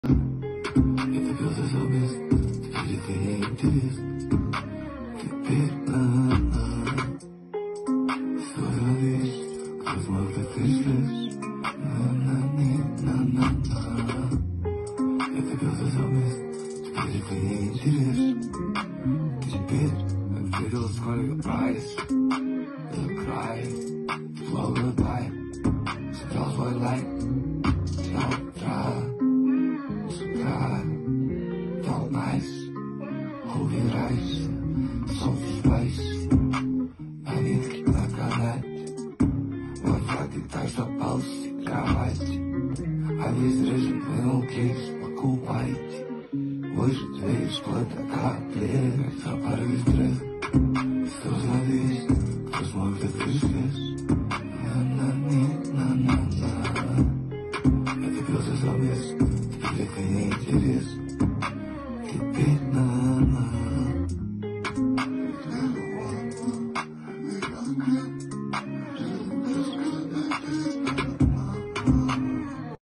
Это глаза замес, теперь это не интересно. Теперь своя вещь, возможно, ты ждешь. Это глаза замес, теперь это не интересно. Теперь вперед свою прайс, край, flow goodbye, собрал свой лайк, снял утра. Felt nice, убирайся, солнце новинки на канате. Вот я ты так что ползти кровати, а весь режим вынул кейс, покупайте. Выжить весь кто-то капли, за порыв стресс. Кто завис, кто сможет отвлечь. Это глаза замес, теперь это неинтересно. Теперь